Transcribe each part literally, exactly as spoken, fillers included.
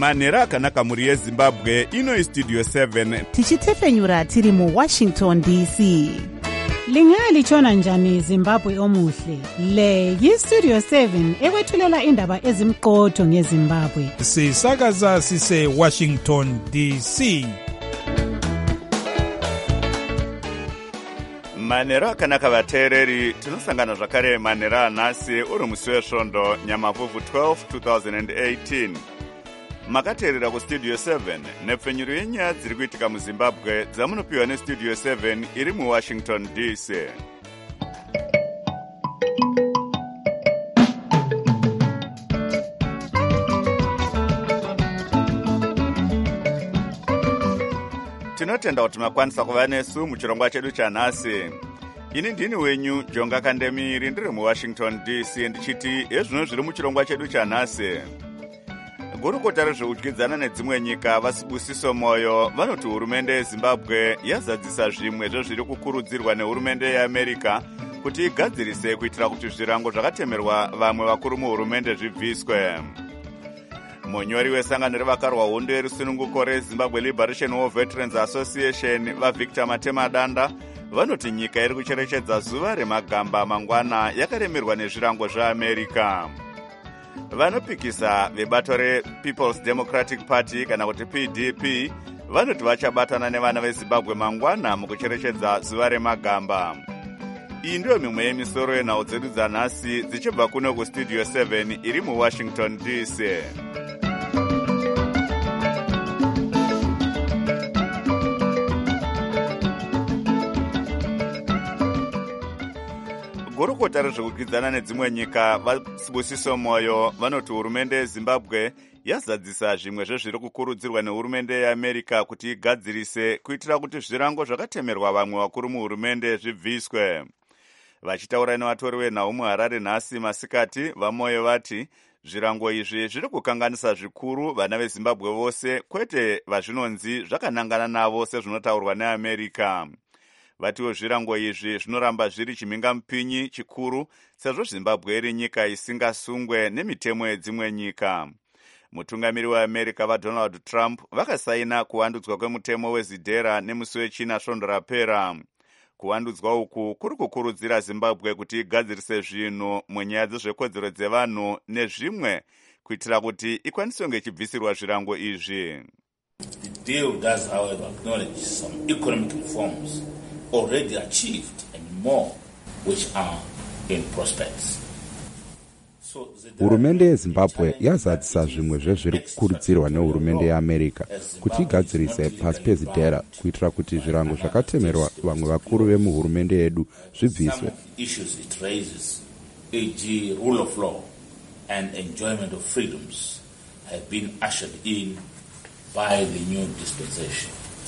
manhero akanaka mhuri yezimbabwe. Ino istudio seven tichitefenyura tiri muwashington D C. Lingalitshona njani Zimbabwe omuhle? Le yistudio seven ekwethulela indaba ezimqotho ngeZimbabwe. Sisakaza sise Washington D C. manhero akanaka vateereri, tinosangana zvakare manhero anhasi uri musi wesvondo nyamavhuvhu twelve twenty eighteen. Makateerera kustudio seven nepfenyuro yenyaya dziri kuitika muzimbabwe dzamunopiwa nestudio seven iri muwashington D C. Tinotenda kuti makwanisa kuva nesu muchirongwa chedu chanhasi. Ini ndini wenyu Jonga Kandemiri, ndiri muwashington D C, ndichiti ezvino zviri muchirongwa chedu chanhasi. Gurukota rezveudyidzana nedzimwe nyika vasibusiso moyo vanoti hurumende yeZimbabwe yazadzisa zvimwe zvezviri kukurudzirwa nehurumende yeAmerica kuti igadzirise kuitira kuti zvirango zvakatemerwa vamwe vakuru muhurumende zvibviswe. Munyori wesangano revakarwa hondo yerusununguko reZimbabwe Liberation War Veterans Association vaVictor Matemadanda vanoti nyika iri kucherechedza zuva remagamba mangwana yakaremerwa nezvirango zveAmerica. Vanopikisa vebato rePeople's Democratic Party kana kuti P D P vanoti vachabatana nevana veZimbabwe mangwana mukucherechedza zuva remagamba. Iyi ndiyo mimwe yemisoro yenhau dzedu dzanhasi dzichibva kuno kustudio seven iri muwashington D C. Gurukota rezveudyidzana nedzimwe nyika vasibusiso moyo vanoti hurumende yeZimbabwe yazadzisa zvimwe zvezviri kukurudzirwa nehurumende yeAmerica kuti igadzirise kuitira kuti zvirango zvakatemerwa vamwe vakuru muhurumende zvibviswe. Vachitaura nevatori venhau muHarare nhasi masikati, vamoyo vati zvirango izvi zviri kukanganisa zvikuru vana veZimbabwe vose, kwete vazvinonzi zvakanangana navo sezvinotaurwa neAmerica. Vatiwo zvirango izvi zvinoramba zviri chimhingamupinyi chikuru sezvo Zimbabwe iri nyika isingasungwe nemitemo yedzimwe nyika. Mutungamiri weAmerica vaDonald Trump vakasaina kuvandudzwa kwemutemo wezidhera nemusi wechina svondo rapera. Kuvandudzwa uku kuri kukurudzira Zimbabwe kuti igadzirise zvinhu munyaya dzezvekodzero dzevanhu nezvimwe kuitira kuti ikwaniswe ngechibvisirwa zvirango izvi. The deal does, however, acknowledge some economic reforms already achieved and more which are in prospects. Hurumende yeZimbabwe yazadzisa zvimwe zvezviri kukurudzirwa nehurumende yeAmerica kuti igadzirise pasi pezidhera kuitira kuti zvirango zvakatemerwa vamwe vakuru vemuhurumende yedu zvibviswe. Issues it raises, for example rule of law and enjoyment of freedoms, have been ushered in by the new dispensation.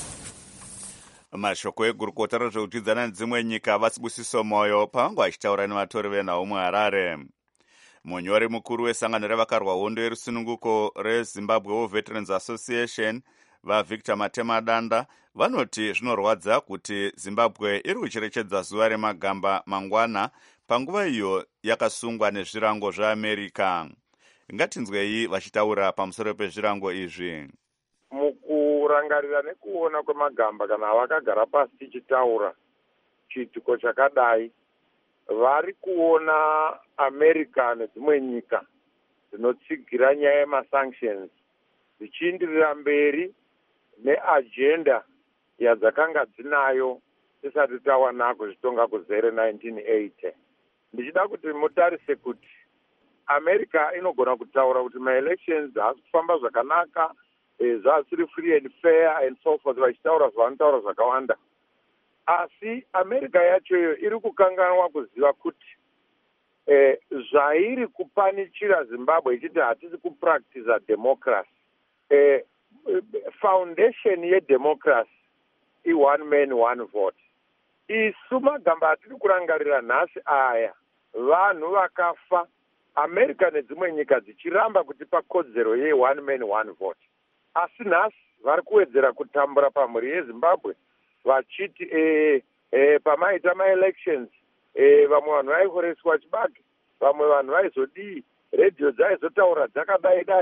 Mashoko egurukota rezveudyidzana nedzimwe nyika vasibusiso moyo pavangu vachitaura nevatori venhau muHarare. Munyori mukuru wesangano revakarwa hondo yerusununguko reZimbabwe War Veterans Association vaVictor Matemadanda vanoti zvinorwadza kuti Zimbabwe iri kucherechedza zuva remagamba mangwana panguva iyo yakasungwa nezvirango zveAmerica. Ngatinzwei vachitaura pamusoro pezvirango izvi. Mukurangarira nekuona kwemagamba kana vakagara pasi tichitaura chiitiko chakadai, vari kuona America nedzimwe nyika dzinotsigira nyaya yemasanctions dzichiindirira mberi neagenda yadzakanga dzinayo tisati tawana kuzvitonga kuzere nineteen eighty. Ndichida kuti mutarise kuti America inogona kutaura kuti maelections haasi kufamba zvakanaka, zvasiri free and fair and so forth, vachitaura zvavanotaura zvakawanda. Asi America yachoyo iri kukanganwa kuziva kuti eh, zvairi kupanichira Zimbabwe ichiti hatisi kupractice democracy. Eh, foundation yedemocracy i one man one vote. Isu magamba atiri kurangarira nhasi aya vanhu vakafa, America nedzimwe nyika dzichiramba kutipa kodzero ye one man one vote. Asi nhasi vari kuwedzera kutambura pamhuri yeZimbabwe vachiti eh, eh, pamaita maelections eh, vamwe vanhu vaihoreswa chibage, vamwe vanhu vaizodii, radio dzaizotaura dzakadai dai,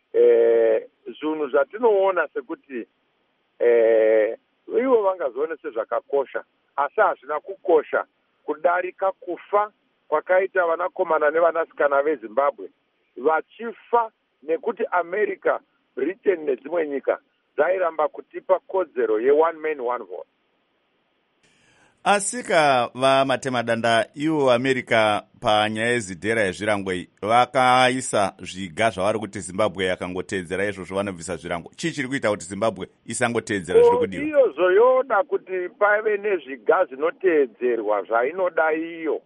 eh, zvinhu zvatinoona sekuti eh, ivo vangazoone sezvakakosha asi hazvina kukosha kudarika kufa kwakaita vanakomana nevanasikana vezimbabwe vachifa nekuti america, britain nedzimwe nyika dzairamba kutipa kodzero ye-one man one vote. Asika vamatemadanda ivo America panyaya yezidhera yezvirango iyi vakaisa zviga zvavari kuti Zimbabwe yakangoteedzera izvozvo vanobvisa zvirango. Chii chiri kuita kuti Zimbabwe isangoteedzera zviri kudiwa? Iyo zoyoda kuti pave nezviga zvinoteedzerwa zvainoda iyo.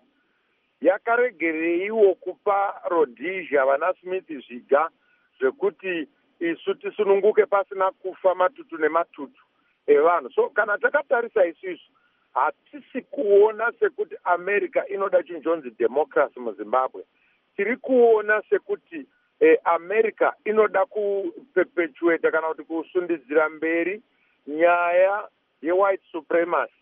Yakaregereiwo kupa Rhodesia vana Smith zviga zvekuti isu tisununguke pasina kufa matutu nematutu evanhu. So kana takatarisa isusu hatisi kuona sekuti America inoda chinjonzi democracy muZimbabwe. Tiri kuona sekuti eh, America inoda kuperpetuate kana kuti kusundidzira mberi nyaya ye-white supremacy.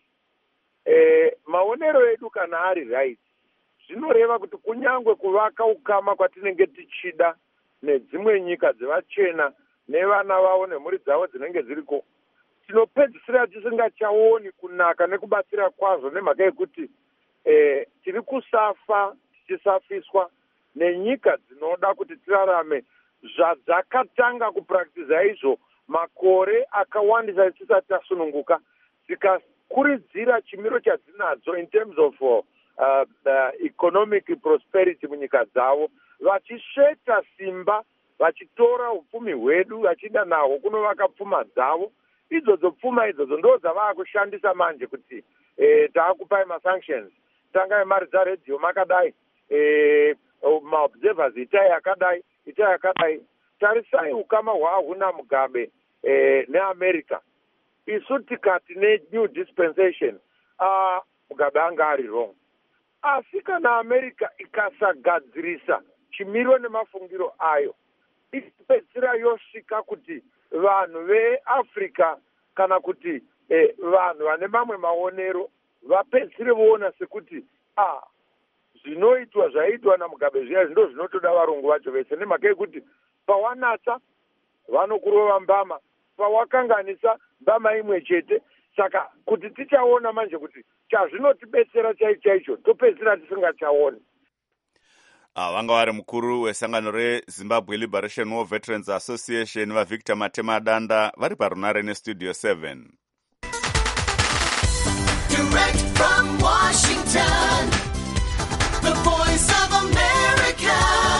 Eh, maonero edu kana ari right, zvinoreva kuti kunyangwe kuvaka ukama kwatinenge tichida nedzimwe nyika dzevachena nevana vavo nemhuri dzavo dzinenge dziriko, tinopedzisira tisingachaoni kunaka nekubatsira kwazvo nemhaka yekuti eh, tiri kusafa tichisafiswa nenyika dzinoda kuti tirarame zvadzakatanga kupraktiza izvo makore akawandisa tisati tasununguka, tikakuridzira chimiro chadzinadzo in terms of uh, uh, economic prosperity munyika dzavo, vachisveta simba, vachitora upfumi hwedu vachida nahwo kunovaka pfuma dzavo. Idzodzo pfuma idzodzo ndo dzavaakushandisa manje kuti eh, taakupai masanctions, tangai mari dzaredhiyo makadai, eh, maobservers itai yakadai, itai yakadai. Tarisai ukama hwaahuna Mugabe eh, neAmerica. Isu tikati ne-new dispensation, ah, Mugabe anga ari wrong. Asi kana America ikasagadzirisa chimiro nemafungiro ayo, ikapedzisira yosvika kuti vanhu veAfrica kana kuti eh, vanhu vane mamwe maonero vapedzisire voona sekuti ah, zvinoitwa zvaitwa naMugabe zviya ndo zvinotoda varungu vacho vese, nemhaka yekuti pawanatsa vanokurova mbama, pawakanganisa mbama imwe chete. Saka kuti tichaona manje kuti chazvinotibetsera chaicho chaicho topedzisira tisingachaoni. Ah, vanga vari mukuru wesangano reZimbabwe Liberation War Veterans Association vaVictor Matemadanda vari parunare nestudio seven. Direct from Washington, the voice of America,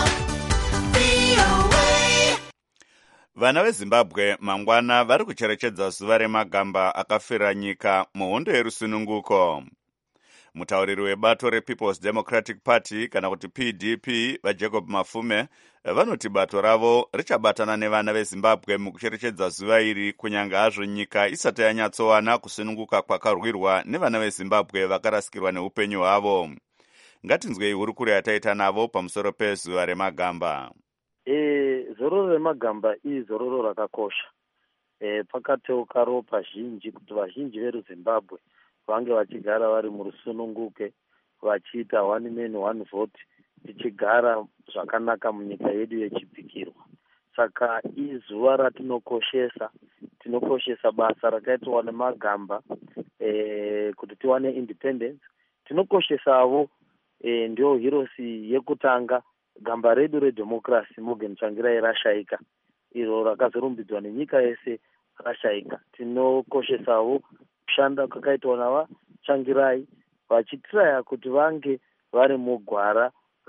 V O A. Vana veZimbabwe mangwana vari kucherechedza zuva remagamba akafira nyika muhondo yerusununguko. Mutauriri webato rePeople's Democratic Party kana kuti P D P vaJacob Mafume vanoti bato ravo richabatana nevana veZimbabwe mukucherechedza zuva iri kunyange hazvo nyika isati yanyatsowana kusununguka kwakarwirwa nevana veZimbabwe vakarasikirwa neupenyu hwavo. Ngatinzwei hurukuro yataita navo pamusoro pezuva remagamba. E, zororo remagamba izororo rakakosha. E, pakateuka ropa zhinji kuti vazhinji veruZimbabwe vange vachigara vari murusununguke vachiita one man one vote, tichigara zvakanaka munyika yedu yechipikirwa. Saka izuva ratinokoshesa, tinokoshesa basa rakaitwa nemagamba e, kuti tiwane independence. Tinokoshesavo e, ndio hirosi yekutanga gamba redu redemocracy Morgan Tsvangirai rashaika, iro rakazorumbidzwa nenyika yese rashaika. Tinokoshesavo kushanda kwakaitwa nava Tsvangirai vachitiraya kuti vange vari mugwara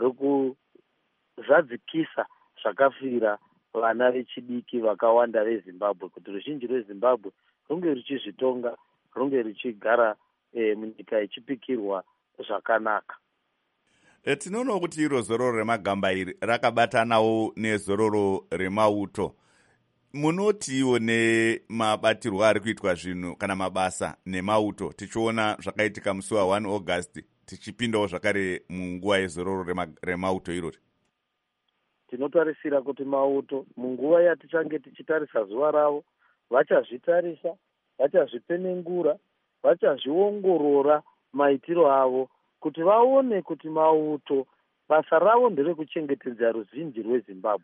rekuzadzikisa zvakafira vana vechidiki vakawanda veZimbabwe, kuti ruzhinji rweZimbabwe runge ruchizvitonga, runge ruchigara e, munyika yechipikirwa zvakanaka. E, tinoonawo kuti iro zororo remagamba iri rakabatanawo nezororo remauto. Munotiwo nemabatirwo ari kuitwa zvinhu kana mabasa nemauto, tichiona zvakaitika musi wa one August, tichipindawo zvakare munguva yezororo remauto irori. Tinotarisira kuti mauto munguva yatichange tichitarisa zuva ravo vachazvitarisa, vachazvipenengura, vachazviongorora maitiro avo kuti vaone kuti mauto basa ravo nderekuchengetedza ruzhinji rweZimbabwe.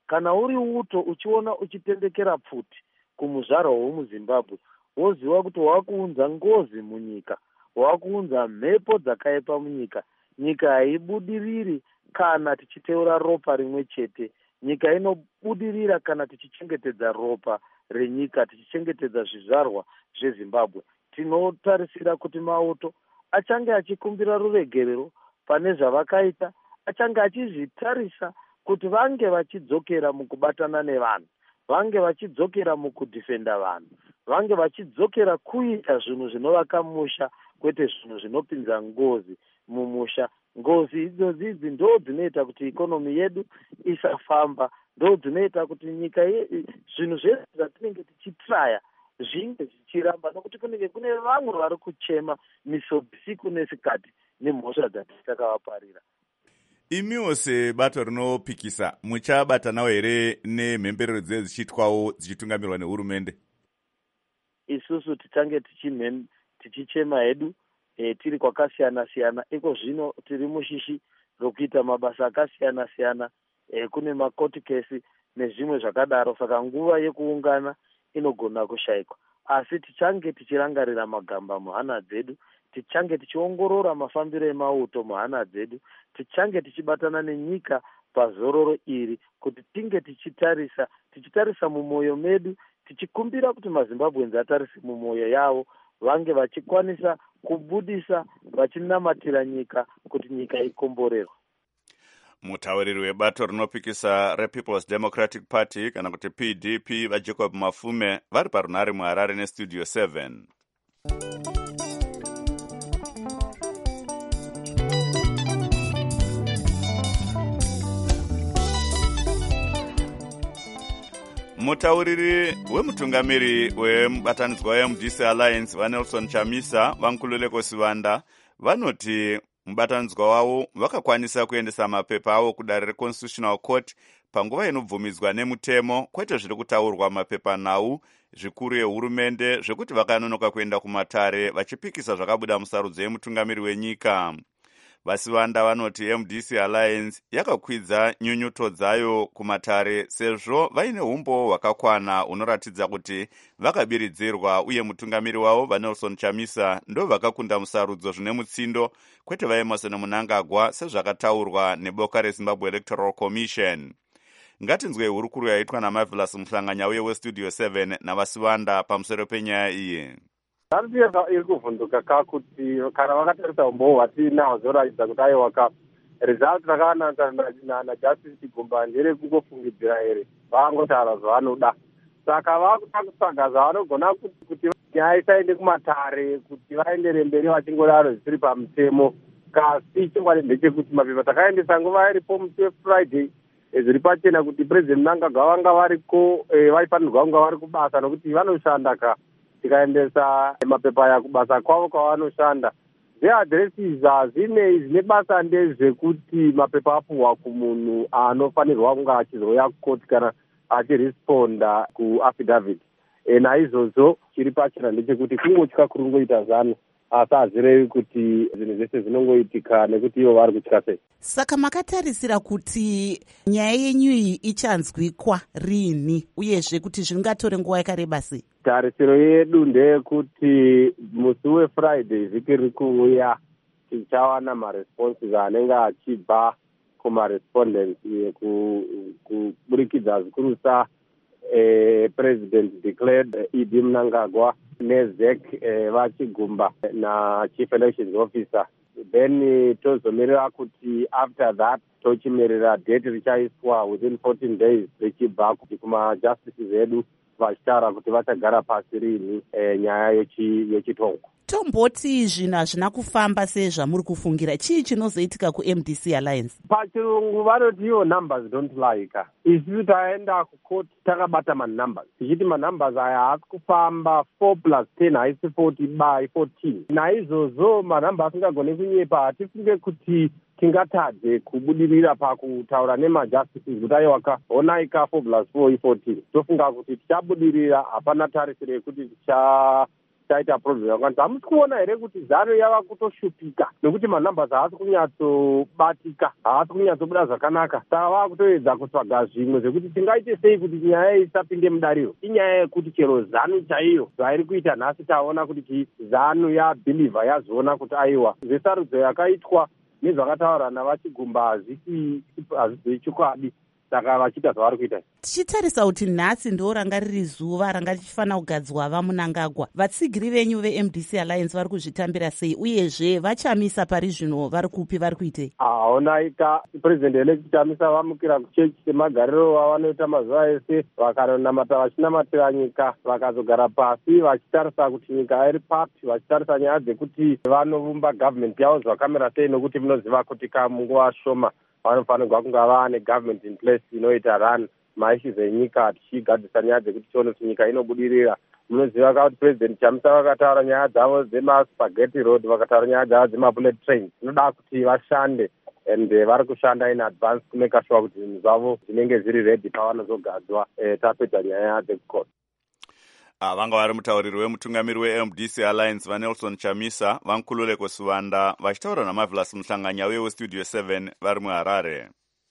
kana uri uto uchiona uchitendekera pfuti kumuzvarwa womuzimbabwe, woziva kuti wakuunza ngozi munyika, wakuunza mhepo dzakaipa munyika. Nyika haibudiriri kana tichiteura ropa rimwe chete. Nyika inobudirira kana tichichengetedza ropa renyika, tichichengetedza zvizvarwa zvezimbabwe. Tinotarisira kuti Mauto achange achikumbira ruregerero pane zvavakaita, achange achizvitarisa kuti vange vachidzokera mukubatana nevanhu, vange vachidzokera mukudhifenda vanhu, vange vachidzokera kuita zvinhu zvinovaka musha, kwete zvinhu zvinopinza ngozi mumusha. Ngozi idzodzi idzi ndo dzinoita kuti ikonomi yedu isafamba, ndo dzinoita kuti nyika zvinhu zvese zvatinenge tichitraya zvinge zvichiramba, nokuti kunenge kune vamwe vari kuchema misobusiku nesikati nemhosva dzatichakavaparira. Imiwo sebato rinopikisa muchabatanawo here nemhemberero dze dzichiitwawo dzichitungamirwa nehurumende? Isusu tichange tichichema hedu e, tiri kwakasiyana siyana. Iko zvino tiri mushishi rokuita mabasa akasiyana siyana, e, kune makoti kesi nezvimwe zvakadaro. Saka nguva yekuungana inogona kushayikwa, asi tichange tichirangarira magamba muhana dzedu, tichange tichiongorora mafambiro eMauto muhana dzedu, tichange tichibatana nenyika pazororo iri, kuti tinge tichitarisa tichitarisa mumwoyo medu, tichikumbira kuti maZimbabwenzi atarise mumwoyo yavo, vange vachikwanisa kubudisa vachinamatira nyika kuti nyika ikomborerwe. Mutauriri webato rinopikisa rePeople's Democratic Party kana kuti P D P vaJacob Mafume vari parunhare muHarare neStudio seven. Mutauriri wemutungamiri wemubatanidzwa weM D C Alliance vaNelson Chamisa vankululeko Sivanda vanoti mubatanidzwa wavo vakakwanisa kuendesa mapepa avo kudare reConstitutional Court panguva inobvumidzwa nemutemo, kwete zviri kutaurwa mapepa nhau zvikuru yehurumende zvekuti vakanonoka kuenda kumatare vachipikisa zvakabuda musarudzo yemutungamiri wenyika. Vasivanda vanoti M D C Alliance yakakwidza nyunyuto dzayo kumatare sezvo vaine umbo hwakakwana hunoratidza kuti vakabiridzirwa, uye mutungamiri wavo vaNelson Chamisa ndo vakakunda musarudzo zvine mutsindo, kwete vaEmerson Mnangagwa sezvakataurwa neboka reZimbabwe Electoral Commission. Ngatinzwe hurukuru yaitwa naMarvelous Muhlanganya uye weStudio seven navasivanda pamusoro penyaya iyi. Handiyeza iri kuvhunduka kakuti kana vakatarisa umbo hwatinahwo zvoratidza kuti aiwaka result rakawanana naJustice Chigumba ndere kungofungidzira here, vangotaura zvavanoda. Saka vakuda kutsvaga zvavanogona kuti nyaya isaende kumatare, kuti vaendere mberi vachingodaro zvisiri pamutemo. Kasi chokwadi ndechekuti mapepa takaendesa nguva iripo musi weFriday zviri pachena kuti President Mnangagwa vanga variko, vaifanirwa kunga vari kubasa nokuti vanoshanda ka tikaendesa mapepa aya kubasa kwavo kwavanoshanda. Zveadresses hazvinei, zvine basa ndezvekuti mapepa apuhwa kumunhu anofanirwa kunga achizouya kukoti kana achiresponda kuaffidavit. E, naizvozvo chiri pachena ndechekuti kungotya kurungoita zano, asi hazirevi kuti zvinhu zvese zvinongoitika nekuti ivo vari kutya sei. Saka makatarisira kuti nyaya yenyu iyi ichanzwikwa rini, uyezve kuti zvingatore nguva yakareba sei? Tarisiro yedu ndeyekuti musi weFriday vhiki riri kuuya tichawana maresponses anenge achibva kumarespondents kuburikidza zvikurusa eh, President declared eh, E D Mnangagwa neZek eh, vaChigumba naChief Elections Officer. Then uh, tozomirira kuti after that tochimirira date richaiswa within fourteen days richibva kuti kumajustices edu vachitaura kuti vachagara pasi rini e, nyaya yechitongo. Tomboti zvinhu hazvina kufamba sezvamuri kufungira, chii chinozoitika kuM D C Alliance? Pachirungu vanoti iwo numbers don't lie. Isusu taenda kukoti takabata manumbers tichiti manumbers aya haasi kufamba, four plus ten haisi forty by fourteen. Naizvozvo manhamba asingagone kunyepa, hatifunge kuti tingatadze kubudirira pakutaura nemajustices kuti aiwaka onaika four plus four i fourteen. Tofunga kuti tichabudirira, hapana tarisiro yekuti ticha taita problem yakwanisa. Hamusi kuona here kuti ZANU yava kutoshupika nekuti manumbers haasi kunyatsobatika, haasi kunyatsobuda zvakanaka. Saka vava kutoedza kutsvaga zvimwe zvekuti tingaite sei kuti nyaya isapinde mudariro. Inyaya yekuti chero ZANU chaiyo zvairi kuita nhasi taona kuti ZANU yabhilivha yazoona kuti aiwa zvesarudzo yakaitwa nezvakataura navachigumba hazvisi chokwadi, saka vachiita zvavari kuita. Tichitarisa kuti nhasi ndo ranga riri zuva ranga richifanira kugadzwa vaMunangagwa, vatsigiri venyu veM D C Alliance vari kuzvitambira sei uyezve vachamisa pari zvino vari kupi vari kuitei? Aonaika president elect chamisa vamukira kuchechi semagariro vavanoita mazuva ese, vakanonamata vachinamatira nyika, vakazogara pasi vachitarisa kuti nyika iri papi, vachitarisa nyaya dzekuti vanovumba government yavo zvakamira sei, nokuti munoziva kuti kamunguva shoma vanofanirwa kunga vaane government in place inoita run maissues enyika, tichigadzisa nyaya dzekuti tione kuti nyika inobudirira. Munoziva kuti president chamisa vakataura nyaya dzavo dzemaspaghetti road, vakataura nyaya dzavo dzemabullet train. Zvinoda kuti vashande and vari kushanda in advance kumeka sure kuti zvinhu zvavo zvinenge zviri ready pavanozogadzwa tapedza nyaya dzekukota. Vanga vari mutauriri wemutungamiri weM D C Alliance vaNelson Chamisa, vaNkululeko Suvanda vachitaura naMarvelous Muhlanganya weStudio seven vari muHarare.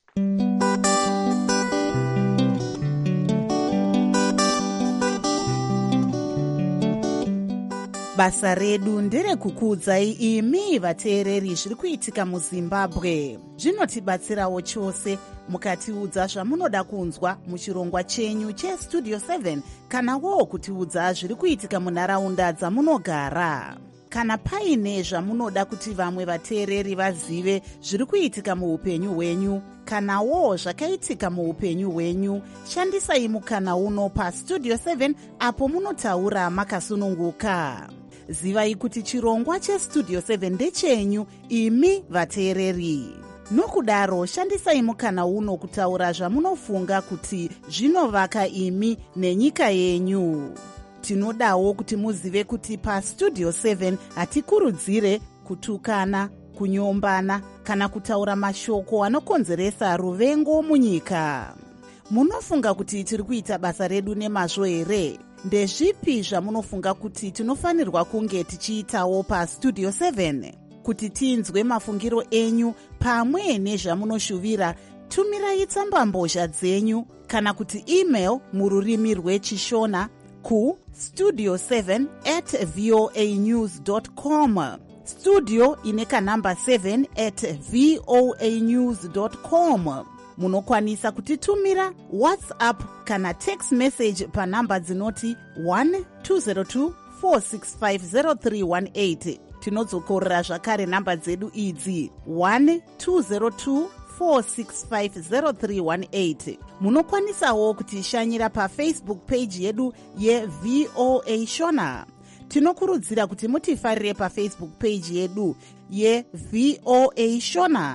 Basa redu nderekukuudzai imi vateereri zviri kuitika muZimbabwe. Zvinotibatsirawo chose mukatiudza zvamunoda kunzwa muchirongwa chenyu cheStudio seven kana wo kutiudza zviri kuitika munharaunda dzamunogara. Kana paine zvamunoda kuti vamwe vateereri vazive zviri kuitika muupenyu hwenyu, kana wo zvakaitika muupenyu hwenyu, shandisai mukana uno paStudio seven apo munotaura makasununguka. Zivai kuti chirongwa cheStudio seven ndechenyu imi vateereri. Nokudaro shandisai mukana uno kutaura zvamunofunga kuti zvinovaka imi nenyika yenyu. Tinodawo kuti muzive kuti paStudio seven hatikurudzire kutukana, kunyombana kana kutaura mashoko anokonzeresa ruvengo munyika. Munofunga kuti tiri kuita basa redu nemazvo here? Ndezvipi zvamunofunga kuti tinofanirwa kunge tichiitawo paStudio seven? Kuti tinzwe mafungiro enyu pamwe nezvamunoshuvira, tumirai tsambambozha dzenyu kana kuti email mururimi rwechishona ku studio seven at voa news dot com. Studio ine kanamba seven at voa news dot com. Munokwanisa kutitumira WhatsApp kana text message panamba dzinoti one two zero two four six five zero three one eight. Tinodzokorera zvakare namba dzedu idzi one two zero two four six five zero three one eight. Munokwanisawo kutishanyira paFacebook page yedu yeVOA Shona. Tinokurudzira kuti mutifarire paFacebook page yedu yeVOA Shona.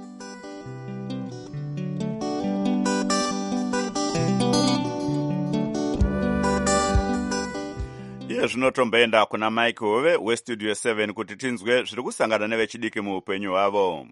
Iye zvinotomboenda kuna Mike Hove weStudio seven kuti tinzwe zviri kusangana nevechidiki muupenyu hwavo.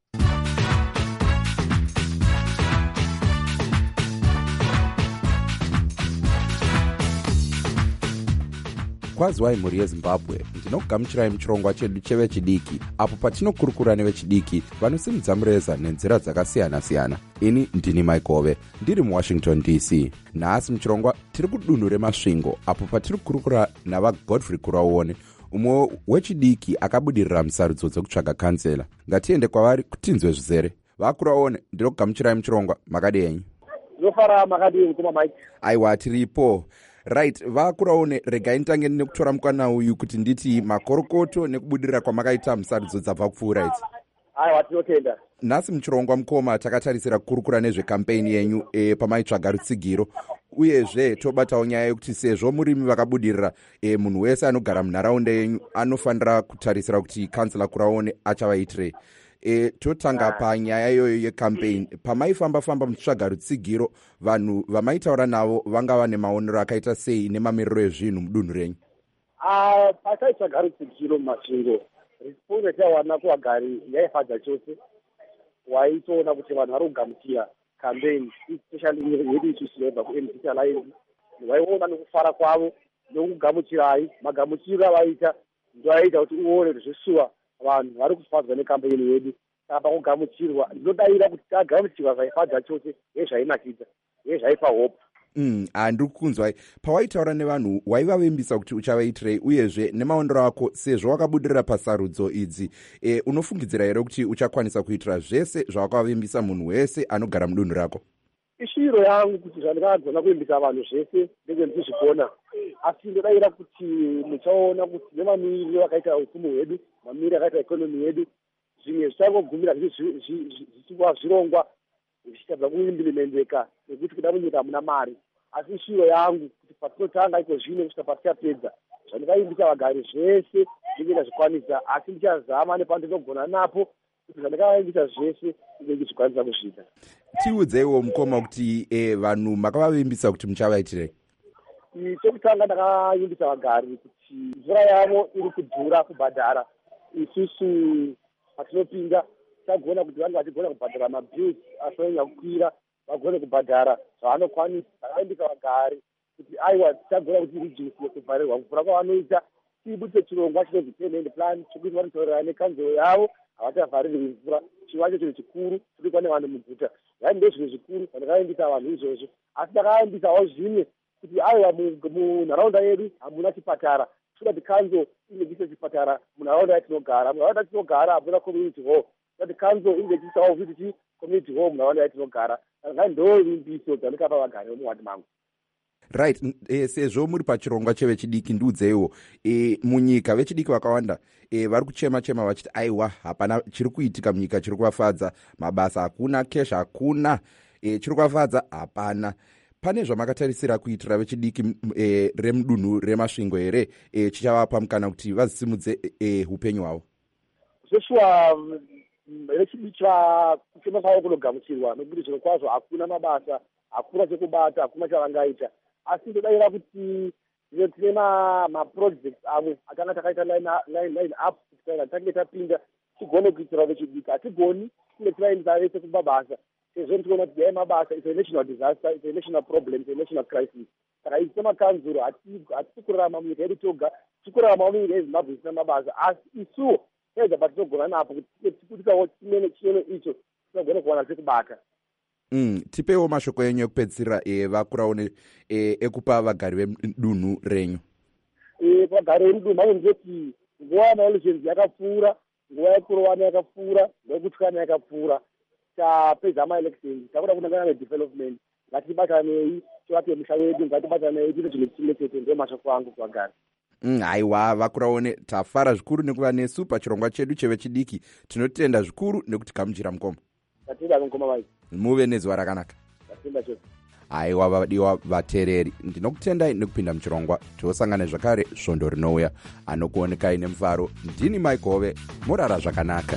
Kwazwai mhuri yeZimbabwe, ndinokugamuchirai muchirongwa chedu chevechidiki apo patinokurukura nevechidiki vanosimudza mureza nenzira dzakasiyana-siyana. Ini ndini Mike Hove, ndiri muWashington D C. Nhasi muchirongwa tiri kudunhu remasvingo apo patiri kurukura navaGodfrey Kuraone, umwe wechidiki akabudirira musarudzo dzekutsvaga kansela. Ngatiende kwavari kutinzwe zvizere. VaKuraone, ndinokugamuchirai muchirongwa, makadenyi? Ndinofara makadini kuma Mike? Aiwa, tiripo. Right, VaKuraone, regai nditange nekutora mukana uyu kuti nditi makorokoto nekubudirira kwamakaita musarudzo dzabva kupfuura idzi. Aiwa, tinotenda. Nhasi muchirongwa mukoma takatarisira kukurukura nezvekampeni yenyu e, pamaitsvaga rutsigiro, uyezve tobatawo nyaya yekuti sezvo murimi vakabudirira, e, munhu wese anogara munharaunda yenyu anofanira kutarisira kuti kansela Kuraone achavaitirei. E, totanga panyaya iyoyo yekampeni. Pamaifamba-famba muchitsvaga rutsigiro, vanhu vamaitaura navo vanga vane maonero akaita sei nemamiriro ezvinhu mudunhu renyu? Ah, pataitsvaga rutsigiro mumasvingo, response yatawana kuvagari yaifadza chose. Waitoona kuti vanhu vari kugamuchira campaign, especially yedu isusu yaibva kuM D C Alliance. Waiona nekufara kwavo nokugamuchirai magamuchiro avaita ndoaita kuti uone kuti zvisuwa vanhu vari kufadzwa nekambeni yedu saka pakugamuchirwa ndinodavira kuti tagamuchirwa zvaifadza chose yezvainakidza yezvaipa hope. Mm, handiri kukunzwai pawaitaura nevanhu waivavembisa kuti uchavaitirei uyezve nemaondero ako sezvo wakabudirira pasarudzo idzi e, unofungidzira here kuti uchakwanisa kuitira zvese zvawakavembisa munhu wese anogara mudunhu rako? ishiro yangu kuti zvandingagona kuimbisa vanhu zvese ndenge ndichizvigona asi ndodavira kuti muchaona kuti nemamiriro akaita upfumi hwedu mamiriro akaita ikonomi yedu zvimwe zvichangogumira zvichiva zvirongwa zvichitadza kuimplementeka nekuti kuda munyika hamuna mari. Asi ishiro yangu kuti patinotanga iko zvino kusvika patichapedza zvandingaimbisa vagari zvese ndinge ndazvikwanisa, asi ndichazama nepandinogona napo kuti zvandingaimbisa zvese ndinge ndichikwanisa kuzviita. Tiudzeiwo mukoma kuti e, vanhu makavavimbisa kuti muchavaitirei? Chekutanga ndakaimbisa vagari kuti mvura yavo iri kudhura kubhadhara, isusu patinopinda tagona kuti vange vachigona kubhadhara mabhills asonyanya kukwira vagone kubhadhara zvavanokwanisa. Ndakaimbisa vagari kuti aiwa tichagona kuti rijisi yekuvharirwa mvura kwavanoita tibudise chirongwa chinonzi payment plan chekuti vanotaurira nekanzuro yavo havachavharirwi mvura. Chinhu vacho chinhu chikuru chirikwa nevanhu muguta, yani ndo zvinhu zvikuru zvandakaimbisa vanhu izvozvo. Asi ndakaimbisawo zvimwe kuti aiwa munharaunda yedu hamuna chipatara, toda kuti kanzo ingebvise chipatara munharaunda yatinogara. Munharaunda yatinogara hamuna community hall, toda kuti kanzo ingebvisawo vhiti community hall munharaunda yatinogara. Saka ndo imbiso dzandikapa vagari vemuwadi mangu. Right, e, sezvo muri pachirongwa chevechidiki ndiudzeiwo e, munyika vechidiki vakawanda e, vari kuchema chema vachiti aiwa hapana chiri kuitika munyika chiri kuvafadza, mabasa hakuna, cash hakuna, e, chiri kuvafadza hapana. Pane zvamakatarisira kuitira vechidiki e, remudunhu remasvingo here e, chichavapa mukana kuti vazisimudze e, upenyu hwavo? Zveshuwa vechidiki kuchema kwavo kunogamuchirwa nokuti zviro kwazvo hakuna mabasa, hakuna chekubata, hakuna chavangaita. Asi ndodavira kuti tine maprojects amwe atanga takaita line up kuti kana tange tapinda tigone kuitira vechidiki. Hatigoni kunge tiraendesa vese kumabasa sezvo tichiona kuti dai mabasa is a national disaster, is a national problem, is a national crisis. Saka isi semakanzuro hatisi kurarama munyika yedu toga, tiri kurarama munyika yezimbabwe isina mabasa, asi isuwo tega patinogona napo kuti tikutawo chimene chimene icho tinogona kuwana sekubata. Mm, tipewo mashoko enyu ekupedzisira e, vakurawo e, ekupa vagari vedunhu renyu. E, vagari vedunhu mane ndoti nguva yamaelections yakapfuura, nguva yekurowana yakapfuura, nekutyana yakapfuura. Tapedza amaelections takuda kunangana nedevelopment, ngatibatanei tivape musha wedu, ngatibatanei tiite zvinhu tichengete. Ndo mashoko angu kuvagari. Mm, haiwa vakuraone tafara zvikuru nekuva nesu pachirongwa chedu chevechidiki. Tinotenda zvikuru nekuti kamuchira mukoma. Tatenda mukoma vai. Muve nezuva rakanaka. Tatenda chose. Haiwa vadiwa vateereri, ndinokutendai nekupinda muchirongwa. Tiosangana zvakare svondo rinouya. Anokuonekai nemufaro ndini Maikove. Murara zvakanaka.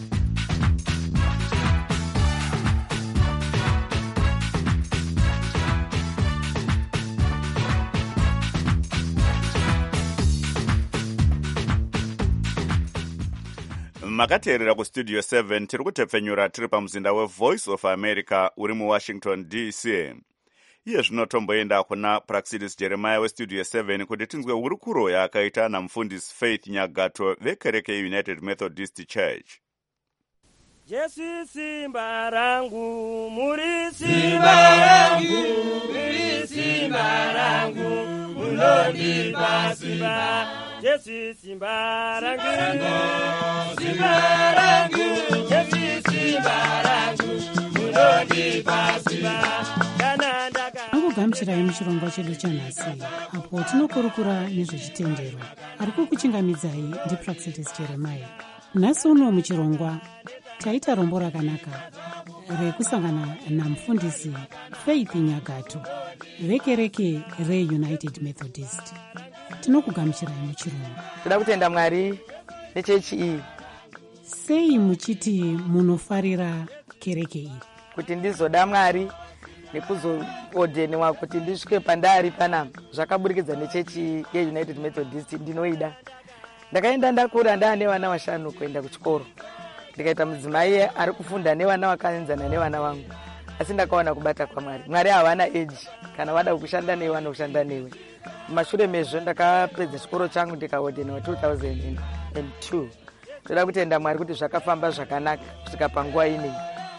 makateerera kustudio seven tiri kutepfenyura tiri pamuzinda wevoice of america uri muwashington D C. iye zvino tomboenda kuna Praxidis Jeremiah westudio seven kuti tinzwe hurukuro yaakaita namufundisi Faith Nyagato vekereke United Methodist Church. Jesu simba rangu, muri simba rangu, muri simba rangu, munondipa simba. Jesu simba rangu, simba rangu, Jesu simba rangu, munondipa simba. Akugamuchirai muchirongwa chedu chanhasi, apo tinokurukura nezvechitendero. Ari kukuchingamidzai ndiPraxidis Jeremiah. Nhasi uno muchirongwa taita rombo rakanaka rekusangana namufundisi Faith Nyagato vekereke reUnited Methodist. Tinokugamuchirai muchirongwa. Toda kutenda Mwari nechechi iyi. Sei muchiti munofarira kereke iyi? Kuti ndizoda Mwari nekuzoodheniwa kuti ndisvike pandari panapa zvakaburikidza nechechi yeUnited Methodist ndinoida. Ndakaenda ndakura ndaane vana vashanu kuenda kuchikoro. Ndikaita mudzimai ari kufunda nevana vakaenzana nevana vangu. Asi ndakaona kubata kwaMwari. Mwari havana age. Kana wada kushanda newe vanokushanda newe. mashure mezvo ndakapedza chikoro changu ndikaordenewa two thousand two. Toda kutenda Mwari kuti zvakafamba zvakanaka kusvika panguva inei.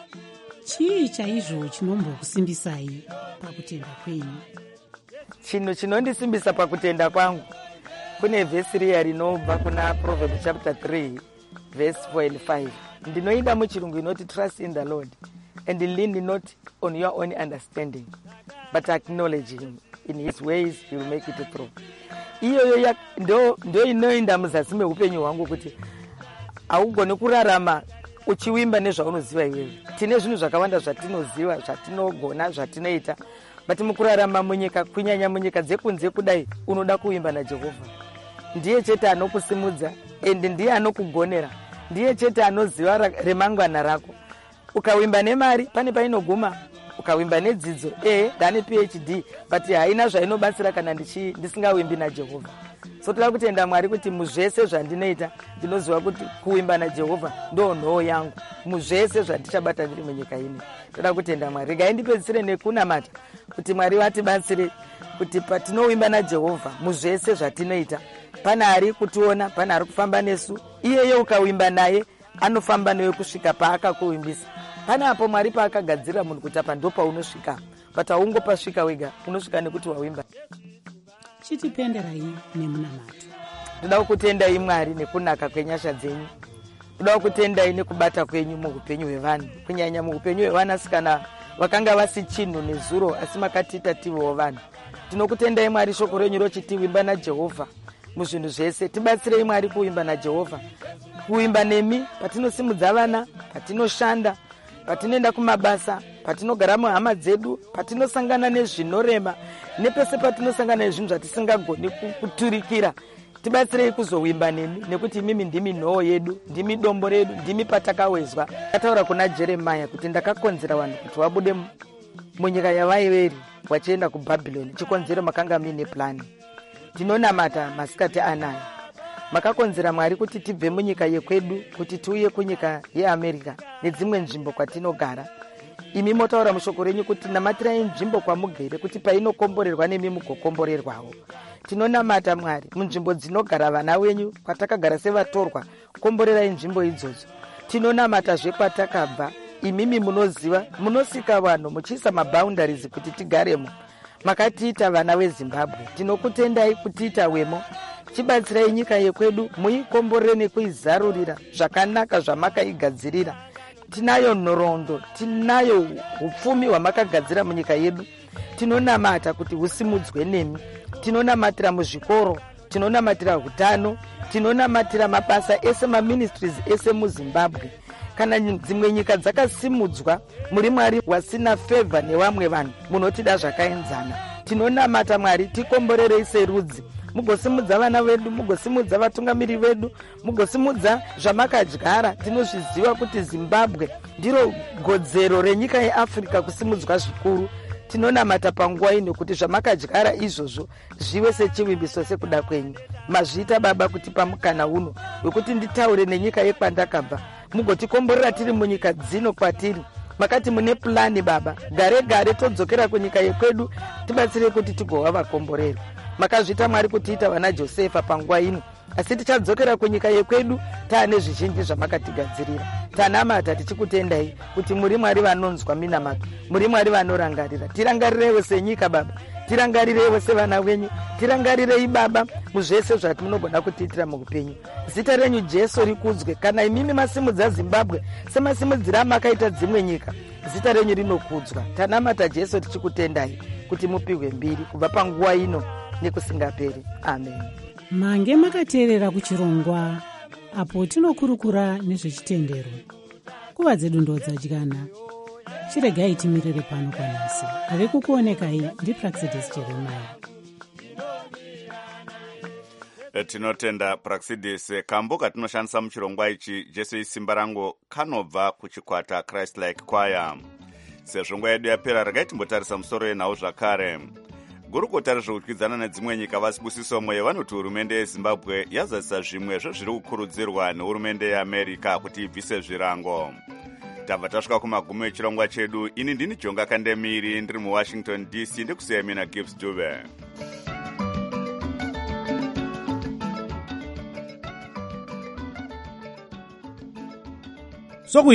Chii chaizvo chinombokusimbisai pakutenda kwenyu? Chinhu chinondisimbisa pakutenda kwangu kune vhesi riya rinobva kuna Proverbs chapter three verse four and five. Ndinoida muchirungu inoti trust in the Lord and lean not on your own understanding but acknowledge him in his ways he will make it through. Iyoyo ndo ndo inoenda muzasi meupenyu hwangu kuti haugoni kurarama uchiwimba nezvaunoziva iwewe. Tine zvinhu zvakawanda zvatinoziva, zvatinogona, zvatinoita, but mukurarama munyika, kunyanya munyika dzekunze kudai, unoda kuimba naJehovha. Ndiye chete anokusimudza ende ndiye anokugonera. Ndiye chete anoziva remangwana rako. Ukawimba nemari pane painoguma, ukawimba nedzidzo eh ndane P H D but haina zvainobatsira kana ndichi ndisingawimbi naJehovha. So toda kutenda Mwari kuti muzvese zvandinoita ndinoziva kuti kuimba naJehovha ndo nhoo yangu muzvese zvandichabata ndiri munyika ine. Toda kutenda Mwari. Ngaindipedzisire nekunamata kuti Mwari vatibatsire kuti patinowimba naJehovha muzvese zvatinoita pana ari kutiona, pana ari kufamba nesu, iyeyo ukawimba naye anofamba newe kusvika paakakuwimbisa. Pana apo Mwari paakagadzira munhu kuti apa ndo paunosvika, but haungopasvika wega, unosvika nekuti wawimba. Chitipenderai nemunamato. Toda kukutendai Mwari nekunaka kwenyasha dzenyu. Toda kukutendai nekubata kwenyu muupenyu hwevanhu, kunyanya muupenyu hwevanasikana vakanga vasi chinhu nezuro asi makatiita tivewo vanhu. Tinokutendai Mwari, shoko renyu rochiti wimba naJehovha muzvinhu zvese. Tibatsirei Mwari kuimba naJehovha, kuimba nemi patinosimudza vana, patinoshanda, patinoenda kumabasa, patinogara muhama dzedu, patinosangana nezvinorema, nepese patinosangana nezvinhu zvatisingagoni kuturikira. Tibatsirei kuzowimba nemi nekuti mimi ndimi nhoo yedu, ndimi dombo redu, ndimi patakawezwa. Ndataura kuna Jeremiah kuti ndakakonzera vanhu kuti vabude munyika yavaiveri vachienda kuBhabhironi, chikonzero makanga mine plani. Tinonamata masikati anaya. Makakonzera Mwari kuti tibve munyika yekwedu kuti tiuye kunyika yeAmerica nedzimwe nzvimbo kwatinogara. Imi motaura mushoko renyu kuti namatirai nzvimbo kwamugere kuti painokomborerwa nemi mugokomborerwawo. Tinonamata Mwari munzvimbo dzinogara vana wenyu kwatakagara sevatorwa, komborerai nzvimbo idzodzo. Tinonamata zvekwatakabva, imimi munoziva, munosika vanhu muchiisa maboundaries kuti tigaremo. Makatiita vana weZimbabwe, tinokutendai kutiita wemo. Chibatsirai nyika yekwedu, muikomborere nekuizarurira zvakanaka zvamakaigadzirira. Tinayo nhoroondo, tinayo upfumi hwamakagadzira munyika yedu. Tinonamata kuti husimudzwe nemi. Tinonamatira muzvikoro, tinonamatira hutano, tinonamatira mabasa ese, maministries ese muZimbabwe. Kana dzimwe nyika dzakasimudzwa, muri Mwari wasina favor nevamwe vanhu, munotida zvakaenzana. Tinonamata Mwari, tikomborerei serudzi. Mugosimudza vana vedu, mugosimudza vatungamiri vedu, mugosimudza zvamakadyara. Tinozviziva kuti Zimbabwe ndiro godzero renyika yeAfrica kusimudzwa zvikuru. Tinonamata panguva ino kuti zvamakadyara izvozvo zvive sechivimbiso sekuda kwenyu. Mazviita Baba kuti pamukana uno wekuti nditaure nenyika yekwandakabva, mugotikomborera tiri munyika dzino kwatiri. Makati mune plani Baba, gare gare todzokera kunyika yekwedu, tibatsire kuti tigova vakomborero. Makazvita Mwari kutiita vana Josefa panguva ino, asi tichadzokera kunyika yekwedu taane zvizhinji zvamakatigadzirira. Tanamata tichikutendai kuti muri Mwari vanonzwa minamato, muri Mwari vanorangarira. Tirangarireiwo senyika Baba, tirangarireiwo sevana venyu, tirangarirei Baba muzvese zvatimunogona kutiitira muupenyu. Zita renyu Jesu rikudzwe. Kana imimi masimudza Zimbabwe semasimudzira makaita dzimwe nyika, zita renyu rinokudzwa. Tanamata Jesu tichikutendai kuti mupihwe mbiri kubva panguva ino nekusingaperi. Amen. Mange makateerera kuchirongwa apo tinokurukura nezvechitendero. Kuva dzedu ndo dzadyana. Chiregai timirire pano kwanhasi. Ave kukuonekai ndiPraxidis Jeremiah. Tinotenda Praxidis. Kambo katinoshandisa muchirongwa ichi Jesu isimba rangu kanobva kuchikwata Christ Like Choir. Sezvo nguva yedu yapera, regai timbotarisa musoro yenhau zvakare. Gurukota rezvekudyidzana nedzimwe nyika vasibusiso mweyo vanoti hurumende yeZimbabwe yazadzisa zvimwe zvezviri kukurudzirwa nehurumende yeAmerica kuti ibvise zvirango. Tabva tasvika kumagumo echirongwa chedu. Ini ndini Jonga Kandemiri, ndiri muWashington D C, ndikusiya mina Gibbs Dube.